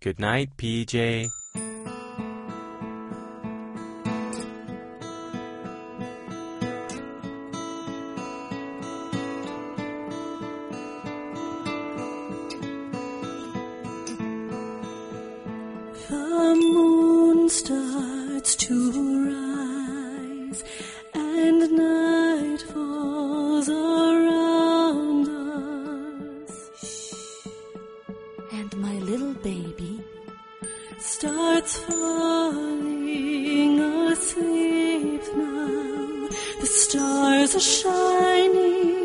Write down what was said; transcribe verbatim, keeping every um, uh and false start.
Good night, P J. The moon starts to rise and night falls around us. And my little baby starts falling asleep now. The stars are shining